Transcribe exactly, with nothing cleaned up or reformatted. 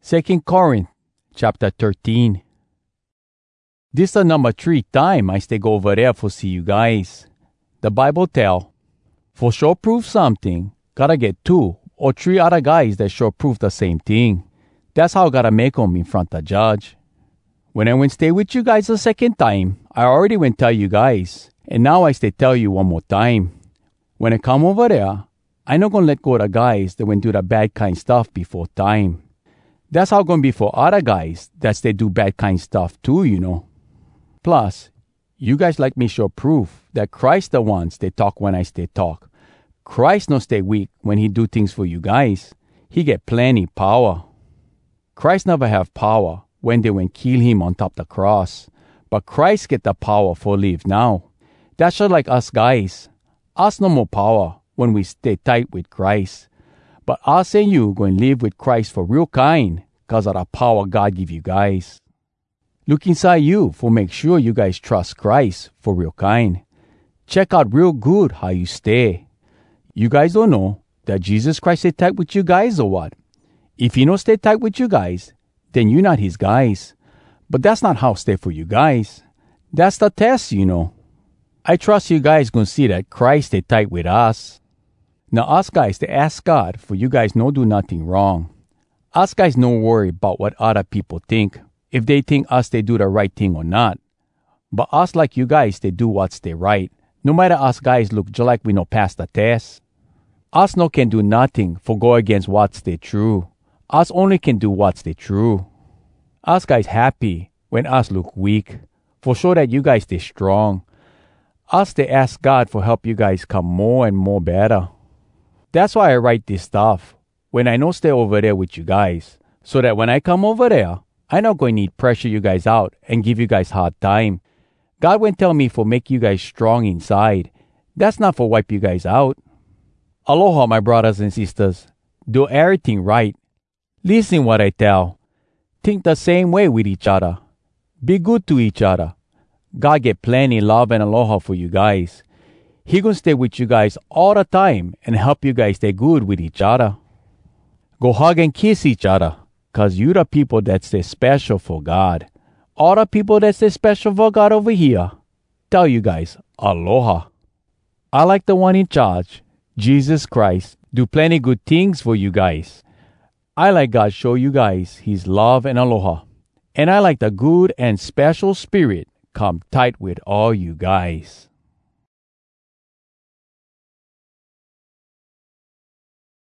Second Corinthians chapter thirteen. This the number three time I stay go over there for see you guys. The Bible tell, for sure prove something, gotta get two or three other guys that sure prove the same thing. That's how gotta make 'em in front of judge. When I went stay with you guys the second time, I already went tell you guys, and now I stay tell you one more time. When I come over there, I not gonna let go of the guys that went do the bad kind stuff before time. That's how gonna be for other guys that they do bad kind stuff too, you know. Plus, you guys like me show proof that Christ the ones they talk when I stay talk. Christ no stay weak when he do things for you guys. He get plenty power. Christ never have power when they went kill him on top the cross. But Christ get the power for live now. That's just like us guys. Us no more power when we stay tight with Christ. But us and you going live with Christ for real kind because of the power God give you guys. Look inside you for make sure you guys trust Christ for real kind. Check out real good how you stay. You guys don't know that Jesus Christ stay tight with you guys or what? If he don't stay tight with you guys, then you're not his guys. But that's not how stay for you guys. That's the test, you know. I trust you guys gonna see that Christ stay tight with us. Now us guys, they ask God for you guys no do nothing wrong. Us guys no worry about what other people think, if they think us they do the right thing or not. But us like you guys, they do what's they right. No matter us guys look just like we no pass the test. Us no can do nothing for go against what's they true. Us only can do what's they true. Us guys happy when us look weak, for sure that you guys stay strong. Us they ask God for help you guys come more and more better. That's why I write this stuff when I no stay over there with you guys, so that when I come over there, I not going to need pressure you guys out and give you guys hard time. God won't tell me for make you guys strong inside. That's not for wipe you guys out. Aloha, my brothers and sisters. Do everything right. Listen what I tell. Think the same way with each other. Be good to each other. God get plenty love and aloha for you guys. He gonna stay with you guys all the time and help you guys stay good with each other. Go hug and kiss each other, cause you the people that stay special for God. All the people that stay special for God over here, tell you guys aloha. I like the one in charge, Jesus Christ, do plenty good things for you guys. I like God show you guys his love and aloha. And I like the good and special spirit come tight with all you guys.